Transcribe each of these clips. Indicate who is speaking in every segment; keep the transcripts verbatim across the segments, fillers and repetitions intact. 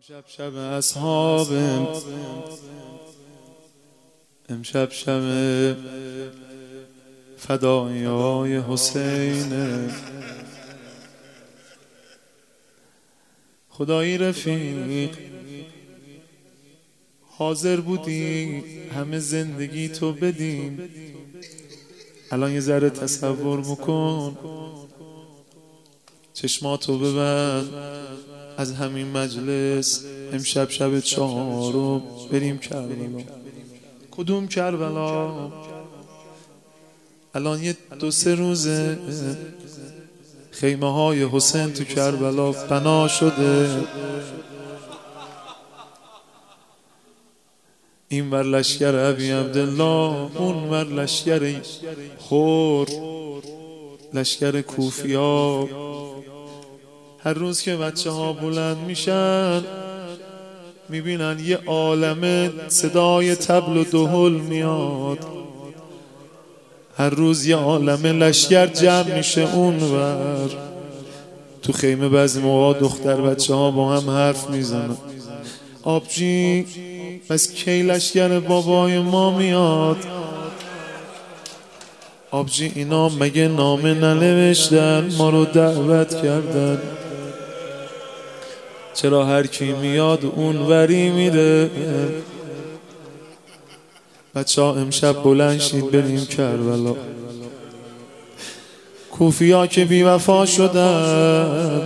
Speaker 1: امشب شب اصحاب امشب شب فدایای حسین. خدایی رفیق حاضر بودی همه زندگی تو بدیم. الان یه ذره تصور بکن، چشماتو ببند، از همین مجلس امشب شب چهارم بریم کربلا. کدوم کربلا؟ الان یه دو سه روزه خیمه های حسین تو کربلا بنا شده. این ور لشکر ابی عبدالله، اون ور لشکر خور، لشکر کوفیا. هر روز که بچه ها بلند میشن میبینن یه عالمه صدای طبل و دهل میاد. هر روز یه عالمه لشکر جمع میشه اون ور. تو خیمه بعضی موقع دختر بچه ها با هم حرف میزنن. آبجی بس کی لشکر بابای ما میاد؟ آبجی اینا مگه نامه ننوشتن ما رو دعوت کردن؟ چرا هر کی میاد اون وری میره؟ بچه ها امشب بلند شید بریم کربلا. کوفیا که بی وفا شدن،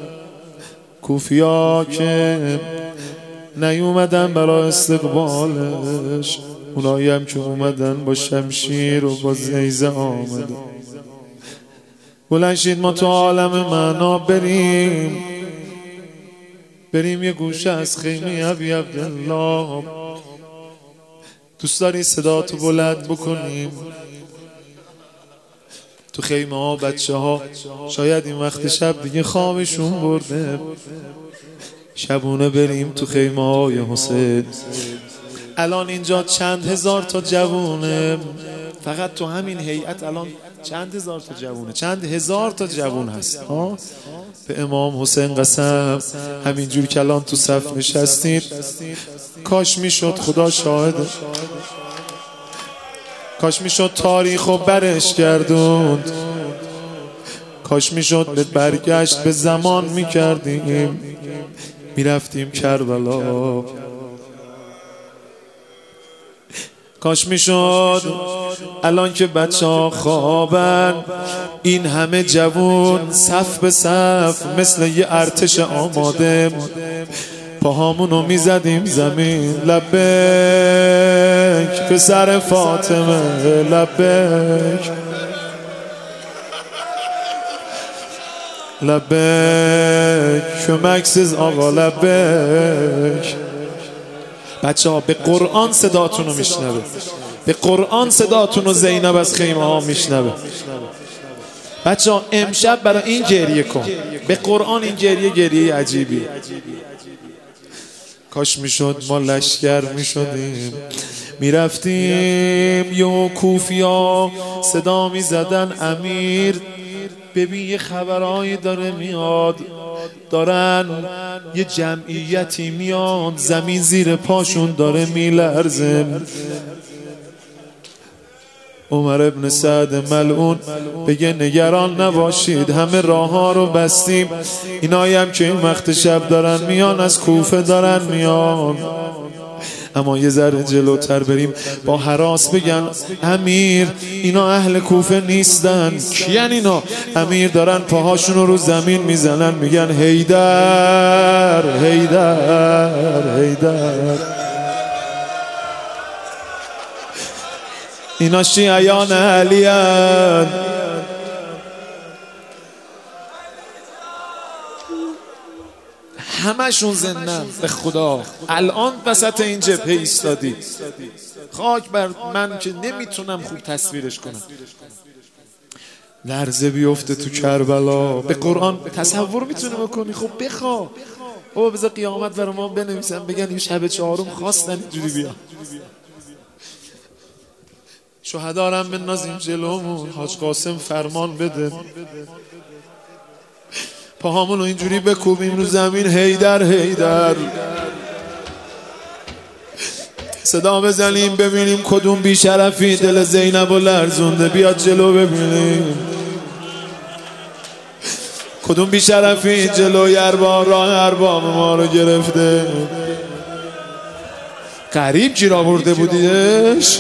Speaker 1: کوفیا که نیومدن برای استقبالش، اونایی هم که اومدن با شمشیر و با زیزه آمدن. بلند شید ما تو عالم معنا بریم، بریم یه گوشه از خیمه ابی عبدالله. دوست داری صدا تو بلند بکنیم؟ تو خیمه ها بچه ها شاید این وقت شب دیگه خوابشون برده. شبونه بریم تو خیمه های حسین. الان اینجا چند هزار تا جوونه، فقط تو همین هیئت الان چند هزار تا جوونه، چند هزار تا جوون هست. ها به امام حسین قسم، همینجور که الان تو صف نشستید کاش میشد، خدا شاهده، کاش میشد تاریخو برش گردوند، کاش میشد به برگشت به زمان میکردیم، میرفتیم کربلا. کاش میشد الان که بچه ها خوابن این همه جوون صف به صف مثل یه ارتش آماده پاهامونو میزدیم زمین. لبیک پسر فاطمه، لبیک لبیک کمکسیز آقا، لبیک. بچه ها به قرآن صداتون رو میشنوه، به قرآن صداتون رو زینب از خیمه ها میشنوه. بچه ها امشب برای این گریه کن، به قرآن این گریه گریه عجیبی. کاش میشد ما لشکر میشدیم میرفتیم یه کوفیا صدا میزدن امیر ببین یه خبرهایی داره میاد، دارن یه جمعیتی میان، زمین زیر پاشون داره میلرزه. عمر ابن سعد ملعون بگه نگران نباشید، همه راه ها رو بستیم، اینایی هم که این وقت شب دارن میان از کوفه دارن میان. اما یه ذره جلوتر بریم با هراس بگن امیر اینا اهل کوفه نیستن. کیان اینا؟ امیر دارن پاهاشون رو زمین میزنن میگن حیدر حیدر حیدر. اینا شیعیان علی هن. همشون زندن به خدا. الان وسط این جبهه ایستادی، خاک بر من که نمیتونم خوب تصویرش کنم. لرزه بیفته تو کربلا. به قرآن تصور میتونه بکنی؟ خب بخوا بابا بذار قیامت برای ما بنویسن بگن این شب چهارم خواستن اینجوری بیا. شهدارم بندازیم جلومون، حاج قاسم فرمان بده. پاهامونو اینجوری بکوبیم رو زمین، هیدر هیدر صدا بزنیم ببینیم کدوم بیشرفی دل زینب و لرزونده. بیاد جلو ببینیم کدوم بیشرفی جلوی ارباب راه ارباب ما رو گرفته. غریب گیر آورده بودیش.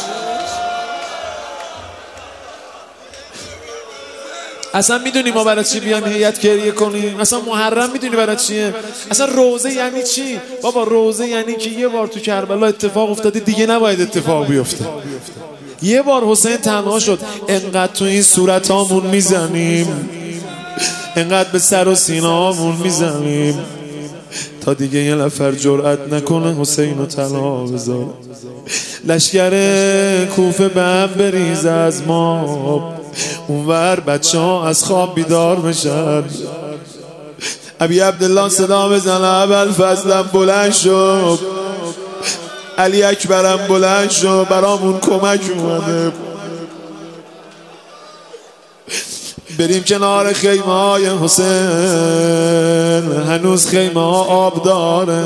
Speaker 1: اصلا میدونی ما برای چی بیان هیئت گریه کنیم؟ اصلا محرم میدونی برای چیه؟ اصلا روزه یعنی چی؟ بابا روزه یعنی که یه بار تو کربلا اتفاق افتاده دیگه نباید اتفاق بیفته. یه بار حسین تنها شد، انقدر تو این صورتامون میزنیم، انقدر به سر و سینه‌هامون میزنیم تا دیگه یه نفر جرأت نکنه حسین رو تنها بذاره. لشکر کوفه به هم بریز از ما، اونور بچه ها از خواب بیدار بشن. ابی عبدالله صدا بزنه ابوالفضلم بلند شد، علی اکبرم بلند شد، برامون کمک اومده. بریم کنار خیمه های حسین، هنوز خیمه ها آب داره.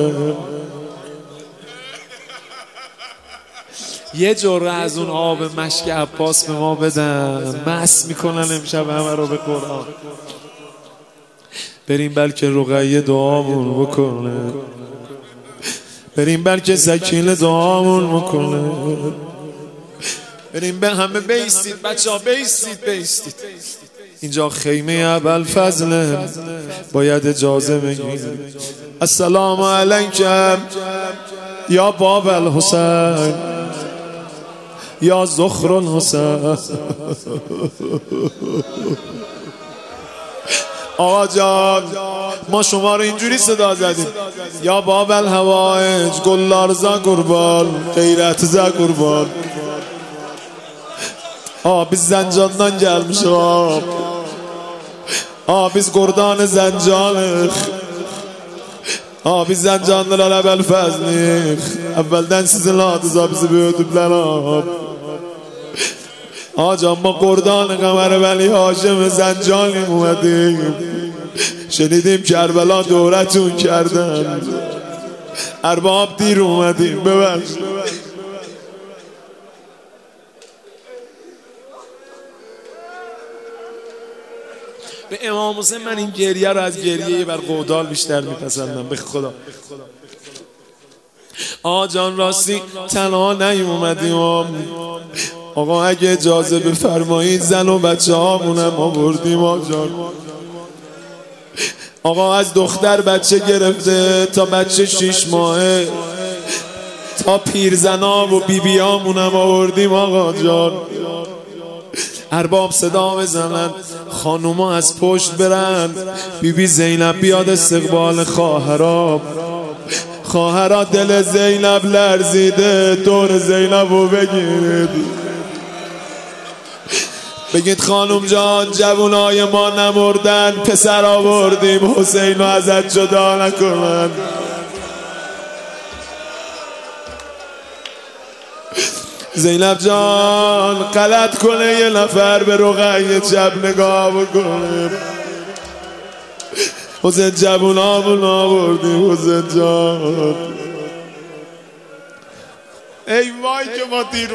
Speaker 1: یه جرعه از اون آب مشک عباس به ما بدن، مست میکنن امشب همه رو به قرآن. بریم بلکه رقیه دعامون بکنه، بریم بلکه سکینه دعامون بکنه. بریم به همه بیستید بچه ها، بیستید بیستید. اینجا خیمه ابوالفضل، باید اجازه بگیرید. السلام علیکم یا باب الحسین یا زخر الحسین. آقا جان ما شما رو اینجوری صدا زدیم، یا باب الهوایج گلار زا قربان، غیرت زا قربان. آ biz Zəncandan gəlmişik. آ biz Qordan Zəncanıq. آ biz Zəncanlılar Əbəlfəzlik. Əvvəldən sizin adınıza bizi böyüdüblər. آ can ما Qordan Qəmər Vəli Haşim Zəncanıq اومدیم. شنیدیم کربلا دورتون کردن، ارباب دیر اومدیم ببخشید. به امام حسین من این گریه رو از گریه بر قودال بیشتر میپسندم به خدا. آقا جان راستی تنها نیومدیم آقا، اگه اجازه بفرمایید زن و بچه هامونم آوردیم. آقا جان آقا از دختر بچه گرفته تا بچه شیش ماهه تا پیرزنا و بیبیامونم آوردیم. آقا جان ارباب صدا بزنن، خانوما از پشت برن، بیبی بی زینب بیاد استقبال خواهرا. خواهرا دل زینب لرزیده، دور زینب رو بگیرید، بگید خانوم جان جوانای ما نمردن، پسر آوردیم حسین رو ازت جدا نکنن. زینب جان غلط کنه یه نفر به رقیه چپ نگاه بکنه. حسین جوونامون آوردیم حسین جان. ای وای که ما دیرو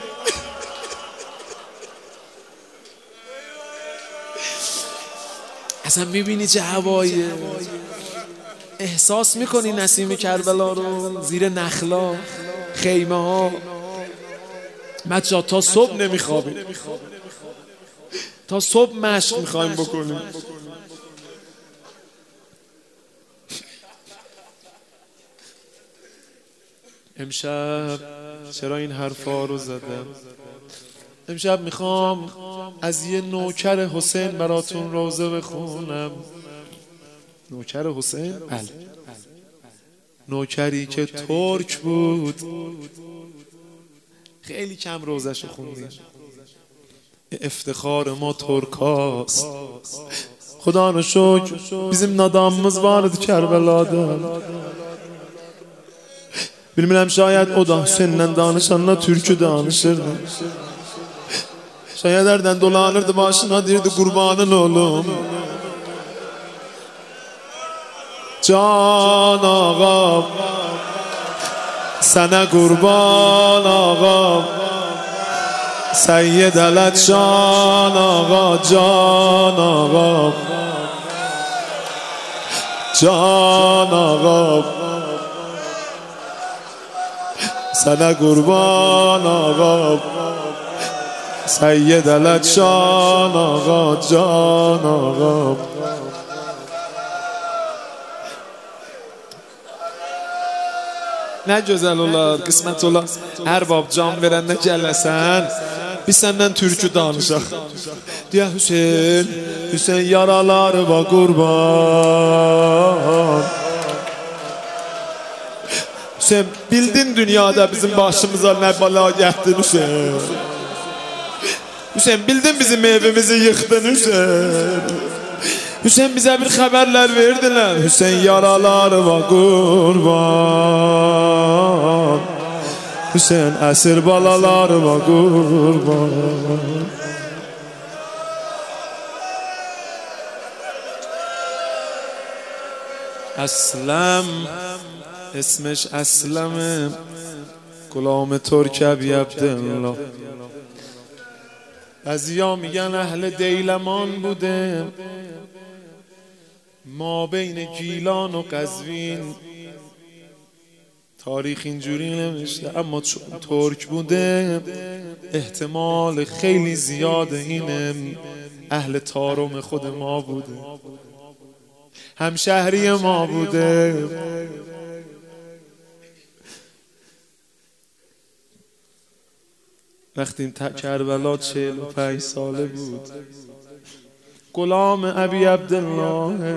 Speaker 1: اصلا میبینی چه هواییه، احساس میکنی نسیم کربلا رو زیر نخلا خیمه ها. بچه ها تا صبح نمیخوابیم، تا صبح مشق میخوایم بکنیم. امشب چرا این حرفا رو زدم؟ امشب میخوام از یه نوکر حسین براتون روزه بخونم. نوکر حسین؟ بله، نوکری که ترک بود، خیلی کم روزش رو خوندیم. افتخار ما ترکاست. خدا رو شکر bizim nadamımız vardı Kerbela'da. Bilmirəm şayad o da Hüseyin'le danışanla türkü danışırdı. Şayad erden dolanırdı başına, dirdi kurbanın oğlum. جان آقا سنه قربان آقا سید علت شان آقا جان آقا جان آقا سنه قربان آقا سید علت شان آقا جان آقا ne güzel olar, qismət olar. Ərbab can verəndə gələsən, biz səndən türkü danışaq. Deyə Hüseyin, Hüseyin yaraları va qurban. Hüseyin, bildin dünyada bizim başımıza nə bala gətdin Hüseyin. Hüseyin, bildin bizim evimizi yıxdın Hüseyin. Hüseyin bize bir haberler verdiler. Hüseyin yaraları va qurban. Hüseyin əsir balaları va qurban. Əsləm اسمش اسلمه غلام ترک ابی عبدالله. بعضیا میگن اهل دیلمان بوده، ما بین گیلان و قزوین تاریخ اینجوری نوشته، اما چون ترک بوده احتمال خیلی زیاده اینه اهل تارم خود ما بوده، همشهری ما بوده. وقتی کربلا چهل و پنج ساله بود، غلام ابی عبدالله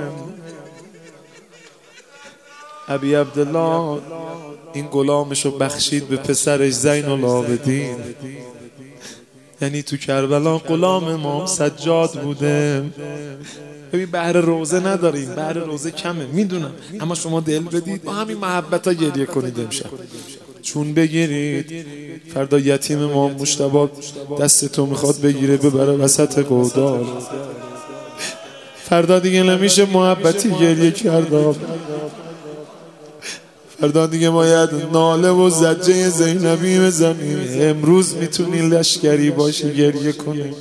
Speaker 1: ابی عبدالله این غلامشو بخشید به پسرش زین العابدین. یعنی تو کربلا غلام امام سجاد بوده. ببین بحر روزه نداریم، بحر روزه کمه میدونم، اما شما دل بدید با همین محبت ها گریه کنید امشب، چون بگیرید فردا یتیم امام مجتبی دستتو میخواد بگیره ببره وسط گودال، فردا دیگه نمیشه محبتی گریه کرد، فردا دیگه باید ناله و زجه زینبی بزنی. امروز میتونی لشکری باشی گریه کنی.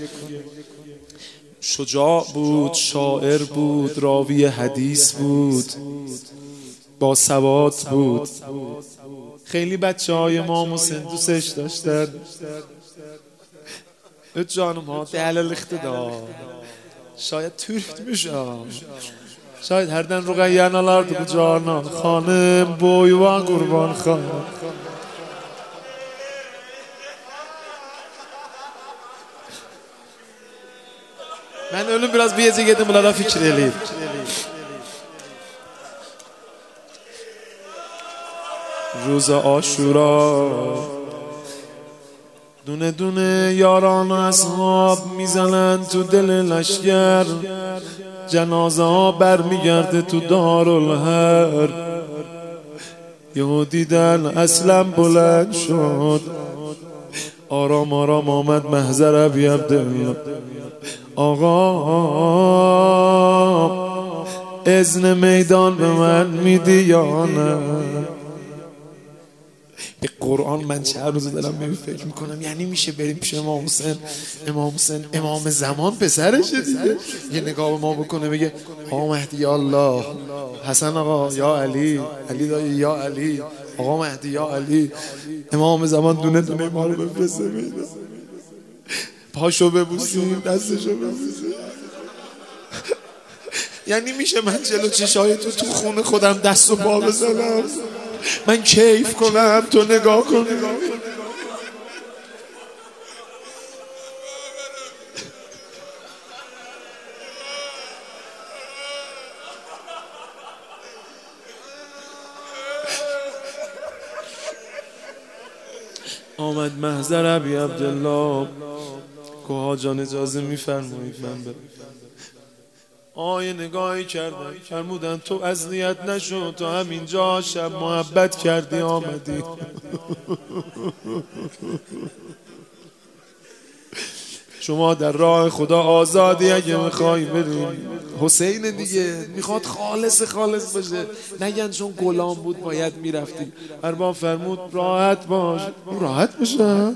Speaker 1: شجاع بود، شاعر بود، راوی حدیث بود، با سواد بود. خیلی بچه های ما حسین دوستش داشتن. جانم ها دلال اقتدار شاید تürk میشم، شاید her den Ruqayyan alardı bu canan. Xanım boyva qurban xanım. Ben ölüm biraz bir gece gedim bunlara fikir eleyim. روز عاشورا دونه دونه یاران و اصحاب میزنن تو دل لشگر، جنازه ها بر میگرده تو دارالحرب. یهو دیدن اصلا بلند شد، آرام آرام آمد محضر ابی عبدالله. آقا اذن میدان به من میدی یا نه؟ به قرآن من چند روز دارم ببین فکر میکنم یعنی میشه بریم پیش امام حسین، امام حسین امام زمان پسرشه دیگه، یه نگاه به ما بکنه بگه آقا مهدی یا الله، حسن آقا یا علی، علی دایی یا علی، آقا مهدی یا علی. امام زمان دونه دونه ما رو بفرسته میده، پاشو ببوسیم دستشو ببوسیم. یعنی میشه من جلو چشای تو تو خونه خودم دست و پا بزنم، من کیف کنم تو نگاه کن. آمد محضر ابی عبدالله، کوها جان اجازه میفرمایید من برم. آیه نگاهی کردن فرمودن تو اذیت نشو، تو همینجا شب محبت کردی آمدی. شما در راه خدا آزادی اگه میخوای بریم. حسین دیگه میخواد خالص خالص باشه، نگن چون غلام بود باید میرفتیم. ارباب فرمود راحت باش. راحت باشه.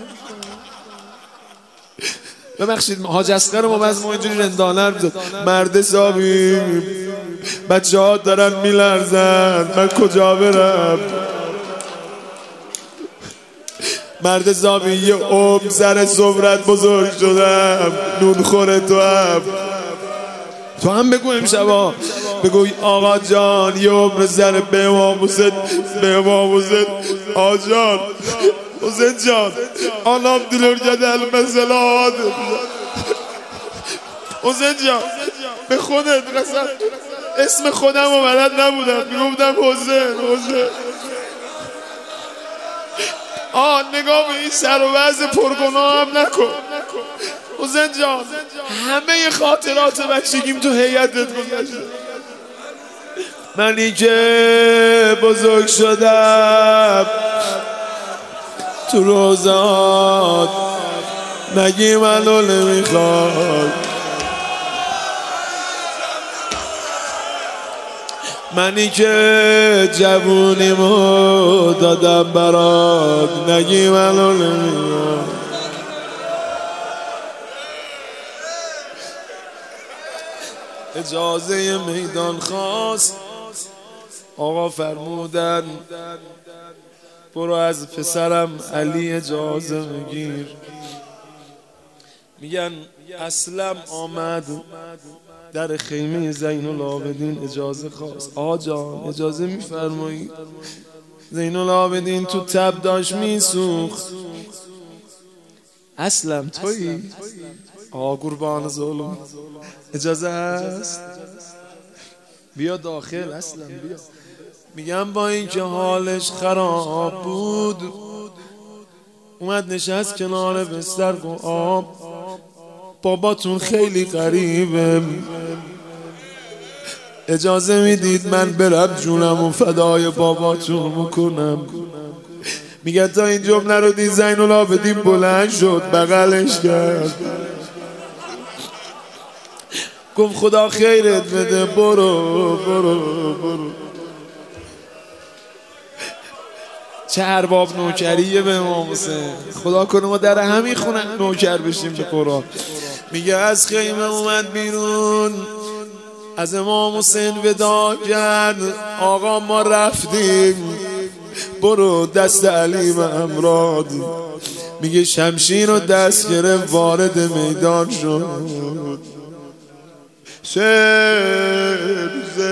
Speaker 1: ببخشید حاج اصغر ما باز ما اینجوری رندانه میزد. مرد حسابی بچه ها دارن میلرزن، من کجا برم؟ مرد حسابی یه عمر سر صبرت بزرگ شدم، نون خوره تو هم تو هم بگو امشبا، بگو آقا جان یه عمر سر به امام حسین به امام حسین آقا جان حسین جان آنام دلور گدل مثلا حسین جان به خودت قسم اسم خودم و بلد نبودم میگفتم حسین حسین. آه نگاه به این سر و وضع پرگناه هم نکن حسین جان. همه خاطرات بچگیم تو هیئتت گذشته. منی که بزرگ شدم تو روزات نگی منو نمیخواد، منی که جوونیمو دادم برات نگی منو نمیخواد. اجازه میدان خواست، آقا فرمودن برو از پسرم علی اجازه میگیر. میگن اسلم آمد در خیمه زین العابدین اجازه خواست. آقا جان اجازه میفرمایی؟ زین العابدین تو تب داشت میسوخت. اسلم تویی؟ آقا قربان ظلم اجازه هست؟ بیا داخل اسلم بیا. میگم با اینکه حالش خراب بود اومد نشست کنار بستر گفت آب باباتون خیلی غریبه، اجازه میدید من برم جونم و فدای باباتون میکنم. میگه تا این جمله رو دید زین العابدین بلند شد بغلش کرد گفت خدا خیرت بده برو برو برو. چه ارباب نوکریه به امام حسین. خدا کنه ما در همین خونه نوکر بشیم به قرآن. میگه از خیمه اومد بیرون از امام حسین ودا کرد. آقا ما رفتیم برو دست علی و امراد. میگه شمشیر رو دست گرفت وارد میدان شد. شد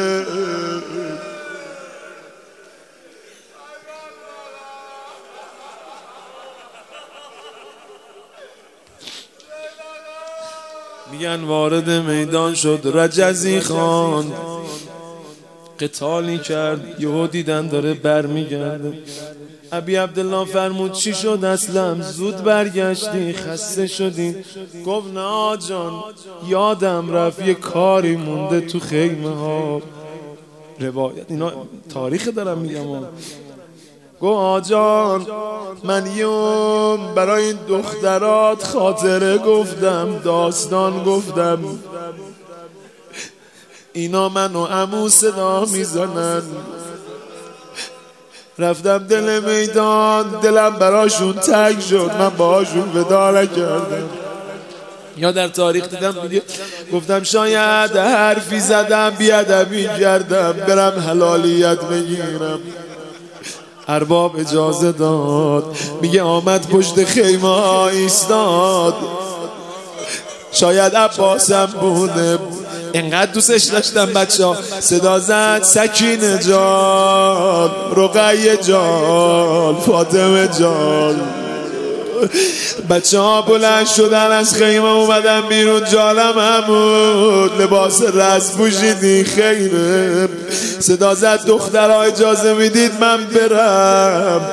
Speaker 1: میگن وارد میدان شد. رجزی خان قتالی کرد. یهو دیدن داره برمیگرده. ابی عبدالله فرمود چی شد اسلم؟ زود برگشتی خسته شدی؟ گفت نه آجان یادم رفت یه کاری مونده تو خیمه ها. روایت اینا تاریخ دارم میگم. گفت آجان من یوم برای این دخترات خاطره گفتم داستان گفتم، اینا منو عمو صدا میزنن. رفتم دل میدان دلم براشون تنگ شد من باهاشون ودا نکردم. یا در تاریخ دیدم میگه گفتم شاید حرفی زدم بیادبی کردم برم حلالیت بگیرم. ارباب اجازه داد. میگه آمد پشت خیمه ایستاد. شاید عباسم بوده اینقدر دوستش داشتم بچه ها. صدا زد سکینه جان رقیه جان فاطمه جان. بچه ها بلند شدن از خیمه اومدن بیرون. جانم همون لباس رسم پوشیدی خیره. صدا زد دخترها اجازه میدید من برم.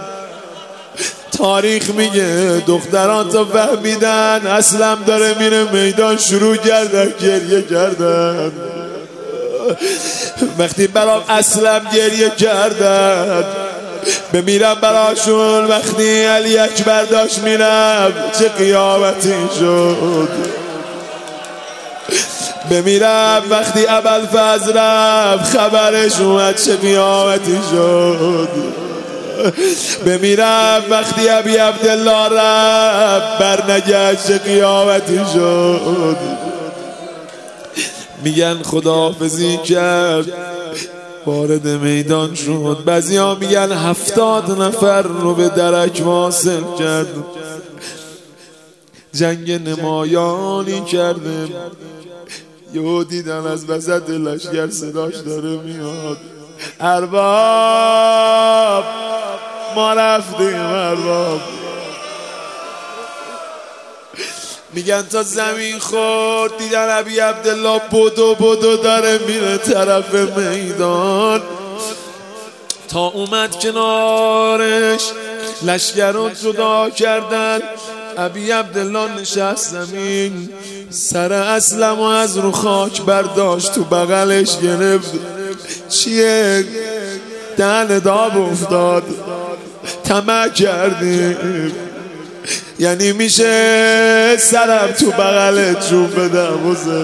Speaker 1: تاریخ میگه دختران تا فهمیدن اسلم داره میره میدان شروع کردن گریه کردن. وقتی برام اسلم گریه کردن بمیرم براشون. وقتی علی اکبر داشت میرفت چه قیامتی شد. بمیرم وقتی ابوالفضل رفت خبرش اومد چه قیامتی شد. بمیرم وقتی ابی عبدالله رفت برنگشت چه قیامتی شد. میگن خداحافظی کرد وارد میدان شد. بعضیا میگن هفتاد نفر رو به درک واصل کرد. جنگ نمایانی کرده. یهو دیدن از وسط لشکر صداش داره میاد ارباب ما رفتیم ارباب. میگن تا زمین خورد دیدن ابی عبدالله بدو بدو داره میره طرف میدان. تا اومد کنارش لشکر رو جدا کردن. ابی عبدالله نشست زمین سر اسلم و از رو خاک برداشت تو بغلش گرفت. چیه؟ دهن داب افتاد. طمع کردیم یعنی میشه سرم تو بغلت جون بدم حسین.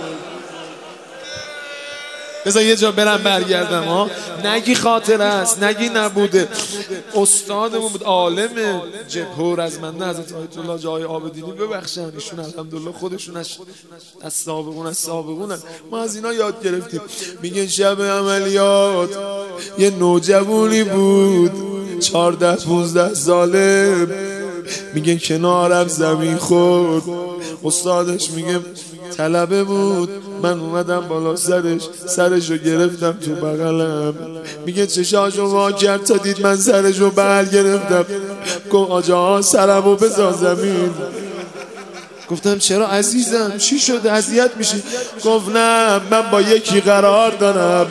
Speaker 1: بذار یه جا برم برگردم ها. نگی خاطر است نگی نبوده. استادمون بود عالم جبهور از من نه حضرت آیت الله جای آبدینی ببخشن. ایشون الحمدلله خودشون از از سابقون از سابقونن. ما از اینا یاد گرفتیم. میگن شب عملیات یه نوجوانی بود چهارده پونزده ساله. میگن کنارم زمین خورد. استادش میگه طلبه بود. من اومدم بالا سرش سرشو گرفتم تو بغلم. میگه چشاشو وا کرد تا دید من سرشو بغل گرفتم. گفت آجا سرمو بذار زمین. گفتم چرا عزیزم چی شده اذیت میشی؟ گفت نه من با یکی قرار دارم.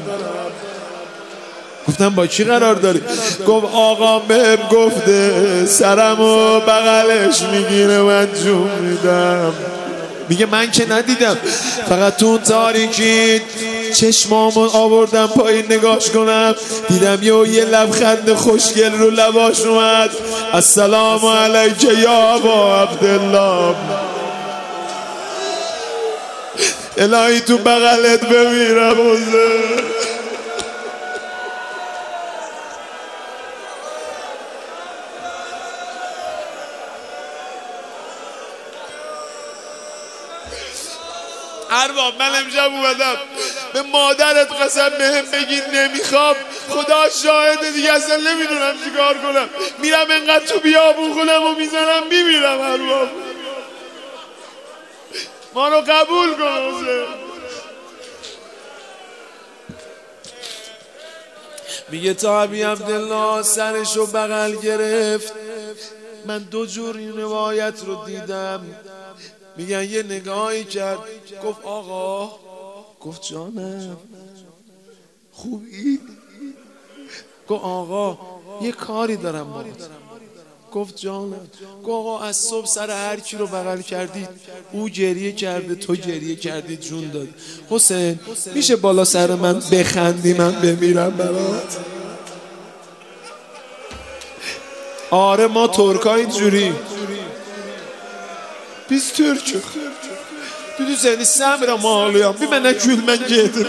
Speaker 1: گفتم با کی قرار داری؟ گفت آقا بهم گفته سرمو بغلش میگیره من جون میدم. میگه من که ندیدم فقط تو تاریکی چشمامو آوردم پایین نگاش کنم دیدم یه یه لبخند خوشگل رو لباش اومد. السلام علیک یا ابا عبدالله. الهی تو بغلت بمیرم حسین. ارباب من امشب اومدم به مادرت قسم بهم بگی نمیخوام. خدا شاهده دیگه اصلا نمیدونم چیکار کنم. میرم انقدر تو بیابون خودم و میزنم میمیرم. ارباب ما رو قبول کن حسین. میگه تا ابی عبدالله سرشو بغل گرفت. من دو جور این روایت رو دیدم. میگن یه نگاهی کرد گفت آقا. گفت جانم خوبی؟ گفت آقا یه کاری دارم باهات. گفت جانم. گفت آقا از صبح سر هر کی رو بغل کردید او گریه کرده تو گریه کردید جون داد. حسین میشه بالا سر من بخندی من بمیرم برات؟ آره ما ترکا اینجوری. Biz Türk'ük. Düdü seni semirəm ağlıyorum. Bir mənə gülmən gedir.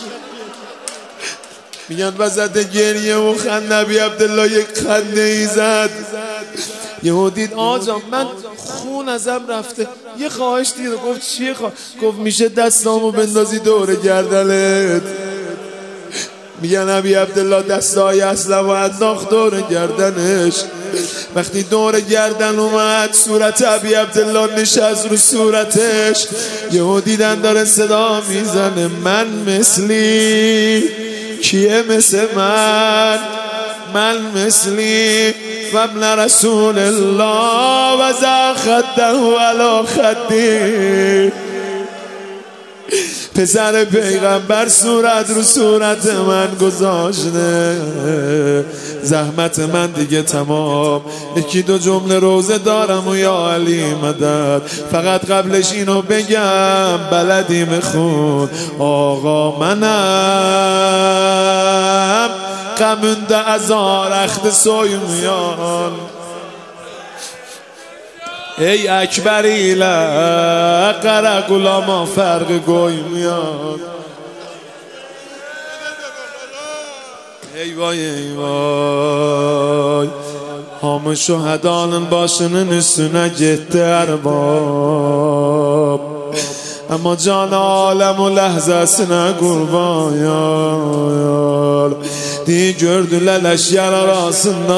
Speaker 1: میگن وسط گریه و خنده ابی عبدالله یک خنده ای زد. یهو دید آجا من خون ازم رفته. یه خواهش دید. گفت چیه خواهش؟ گفت میشه دستامو بندازی دور گردنت. میگن ابی عبدالله دستای اسلم و انداخت دور گردنش. وقتی دور گردن اومد صورت ابی عبدالله نشست رو صورتش. یهو دیدن داره صدا میزنه من مثلی کیه مثل من؟ من مثلی فابن رسول الله و ذا خده علی خدی. پسر پیغمبر صورت رو صورت من گذاشته. زحمت من دیگه تمام. یکی دو جمله روزه دارم و یا علی مدد. فقط قبلش اینو بگم بلدیم خون آقا منم qəmündə əzarəxdi soymayan. Ey Əkbər ilə qara qulama fərqi qoymayan. Ey vay ey vay, hamı şühədanın başının üstünə getdi ərbab. Amma can aləm o ləhzəsinə qurban. Deyi gördülər ləşkər arasında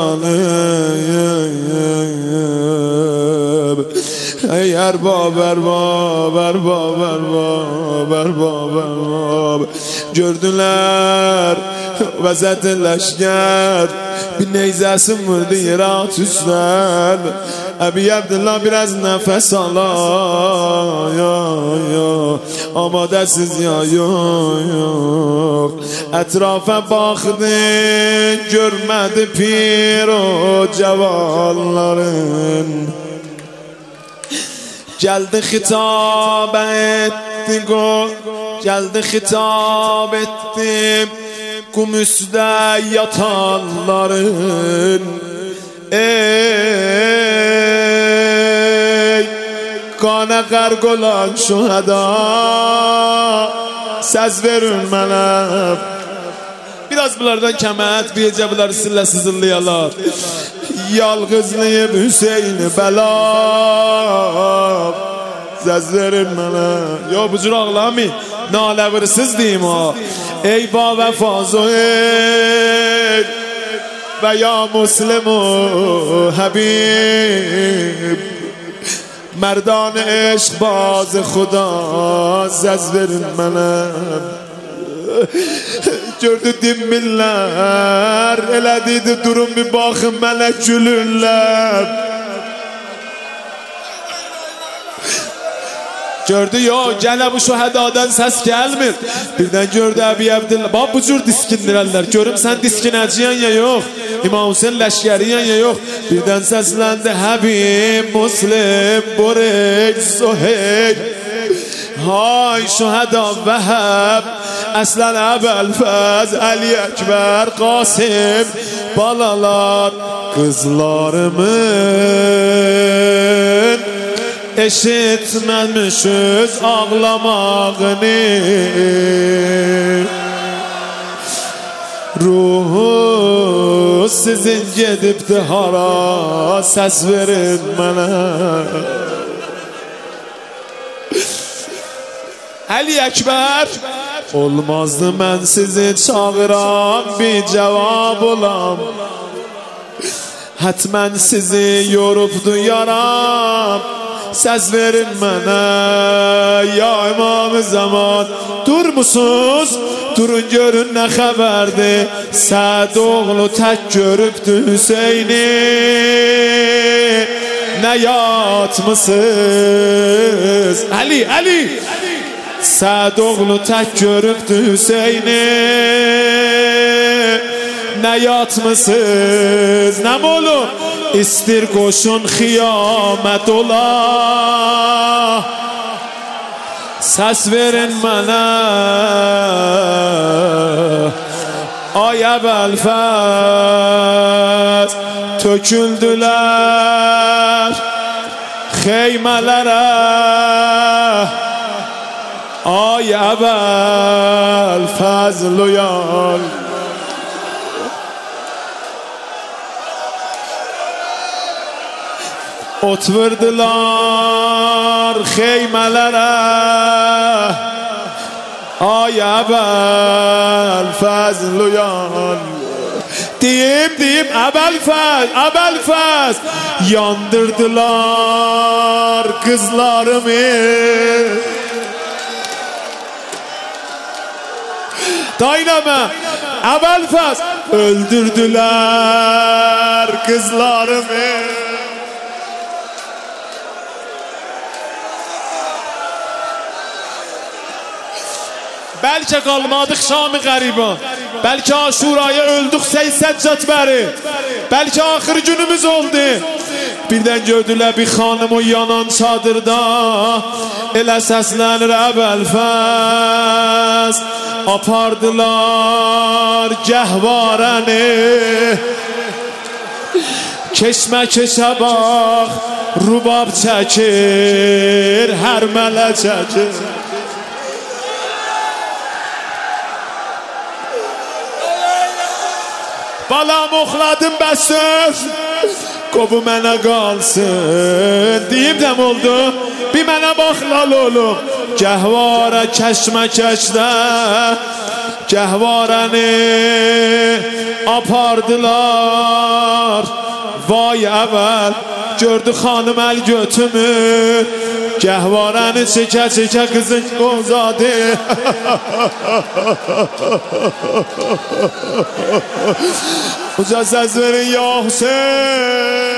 Speaker 1: dayanıb. Ey ərbab, ərbab, ərbab, ərbab, ərbab, ərbab. Gördülər vəzət ləşkər bir neyzəsin vurdu yerə at üstlər. Əbi Abdullah biraz nəfəs ala, ya, ya, amadəsiz ya, yox. Ətrafa baxdı, görmədi pir o cavanların. Gəldi xitab etdi, gəldi xitab etdi qum üstə yatanların. Ey qana qərq olan şühəda, səs verin mənə. Biraz bunlardan kəmət, bircə bunları sillə sızıllayalar. Yalğızlayıb Hüseyni bəla, səs verin mənə. Yo bu cür ağlamayın, naləvirsiz deyim ha. Ey ba vəfa Zuheyr və ya Muslim o Həbib, mərdan eşq baz xuda, səs verin mənə. Gördü dinmirlər, elədiydi durum bir baxın mənə gülürlər. Gördü yo, gələ bu şühədadan səs gəlmir. Birdən gördü Əbi Abdullah, bax bu cür diskindirərlər. Görüm sən diskinəcəyən ya yox, İmam Hüseyin ləşkəriyən ya yox. Birdən səsləndi Həbib, Muslim, Bureyc, Zuheyr. Hay şühəda Vəhəb, Əslən Əbəlfəz, Əli Əkbər, Qasim, balalar qızlarımın eşitməmişiz ağlamağını. Ruhu sizin gedibdi hara, səs verin mənə. Əli Əkbər, olmazdı mən sizi çağıram, bir cavab olam. Hətmən sizi yorubdu yaram, səs verin mənə. Ya İmam-ı Zaman, durmusunuz, durun görün nə xəbərdir. Səd oğlu tək görübdü Hüseyni, nə yatmısınız? Əli, Əli, Səd oğlu tək görübdü Hüseyni, nə yatmısınız? Nəm olur? İstir qoşun xiyamət ola, səs verin mənə. Ay Əbəlfəz, töküldülər xeymələrə. Ay Əbəlfəzl uyan. Ot vurdular xeymələrə. Ay Əbəlfəzl uyan. Deyim, deyim, Əbəlfəz, Əbəlfəz. Yandırdılar qızlarımı. Dayanama, Əbəlfəz. Öldürdülər qızlarımı. Bəlkə qalmadıq Şam-ı qəriban, bəlkə Aşuraya öldük Seysəccat bəri, bəlkə axır günümüz oldu. Birdən gördülər bir xanım o yanan çadırda, elə səslənir Əbəlfəz. apardılar gəhvarəni. Keşmə-keşə bax, rubab çəkir, hər mələ çəkir. Balam oxladım bəsdir, qobu mənə qalsın. Deyim dəm oldu, bir mənə bax lal olum. Gəhvarə kəşmə-kəşdə gəhvarəni apardılar. Vay əvvəl gördü xanım əl götümür, gəhvarəni çəkə-çəkə qızın qozadı. Uca səs verin ya Hüseyin.